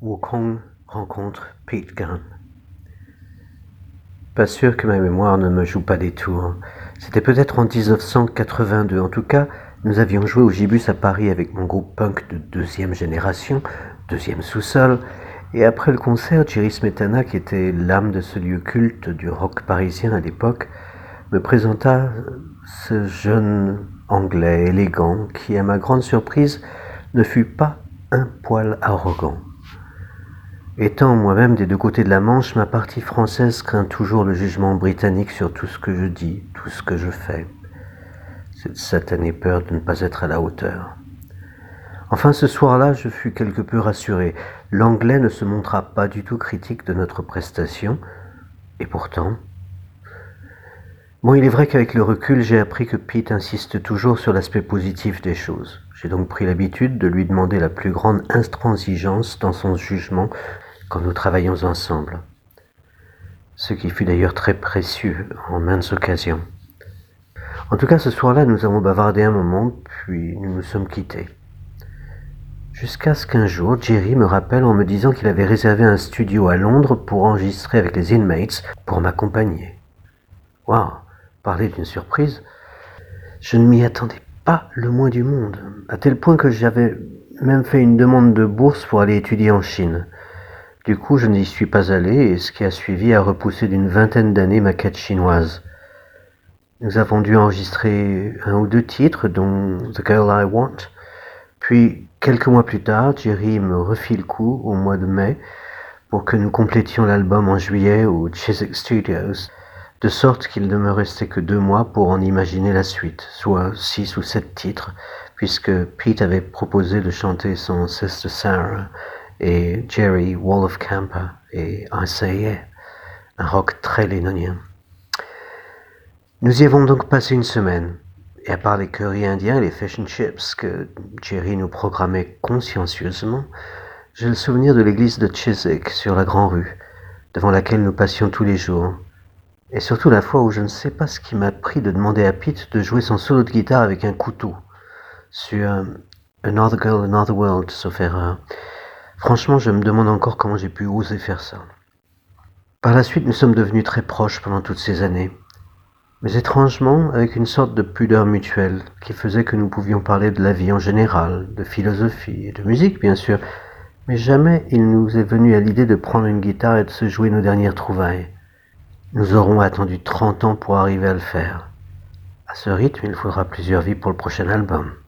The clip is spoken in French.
Wukong rencontre Pete Gunn. Pas sûr que ma mémoire ne me joue pas des tours. C'était peut-être en 1982. En tout cas, nous avions joué au Gibus à Paris avec mon groupe punk de deuxième génération, deuxième sous-sol, et après le concert, Jerry Smetana, qui était l'âme de ce lieu culte du rock parisien à l'époque, me présenta ce jeune Anglais élégant qui, à ma grande surprise, ne fut pas un poil arrogant. Étant moi-même des deux côtés de la Manche, ma partie française craint toujours le jugement britannique sur tout ce que je dis, tout ce que je fais. Cette satanée peur de ne pas être à la hauteur. Enfin, ce soir-là, je fus quelque peu rassuré. L'Anglais ne se montra pas du tout critique de notre prestation, et pourtant... Bon, il est vrai qu'avec le recul, j'ai appris que Pete insiste toujours sur l'aspect positif des choses. J'ai donc pris l'habitude de lui demander la plus grande intransigeance dans son jugement quand nous travaillons ensemble. Ce qui fut d'ailleurs très précieux en maintes occasions. En tout cas, ce soir-là, nous avons bavardé un moment, puis nous nous sommes quittés. Jusqu'à ce qu'un jour, Jerry me rappelle en me disant qu'il avait réservé un studio à Londres pour enregistrer avec les Inmates pour m'accompagner. Waouh, parler d'une surprise. Je ne m'y attendais pas le moins du monde, à tel point que j'avais même fait une demande de bourse pour aller étudier en Chine. Du coup, je n'y suis pas allé et ce qui a suivi a repoussé d'une vingtaine d'années ma quête chinoise. Nous avons dû enregistrer 1 ou 2 titres, dont The Girl I Want. Puis, quelques mois plus tard, Jerry me refit le coup au mois de mai pour que nous complétions l'album en juillet au Chiswick Studios, de sorte qu'il ne me restait que 2 mois pour en imaginer la suite, soit 6 ou 7 titres, puisque Pete avait proposé de chanter son Sister Sarah et Jerry Wall of Camper et I Say Yeah, un rock très lénonien. Nous y avons donc passé une semaine, et à part les currys indiens et les fish and chips que Jerry nous programmait consciencieusement, j'ai le souvenir de l'église de Chiswick sur la Grand Rue, devant laquelle nous passions tous les jours, et surtout la fois où je ne sais pas ce qui m'a pris de demander à Pete de jouer son solo de guitare avec un couteau, sur Another Girl, Another World, sauf erreur. Franchement, je me demande encore comment j'ai pu oser faire ça. Par la suite, nous sommes devenus très proches pendant toutes ces années. Mais étrangement, avec une sorte de pudeur mutuelle qui faisait que nous pouvions parler de la vie en général, de philosophie et de musique, bien sûr, mais jamais il nous est venu à l'idée de prendre une guitare et de se jouer nos dernières trouvailles. Nous aurons attendu 30 ans pour arriver à le faire. À ce rythme, il faudra plusieurs vies pour le prochain album.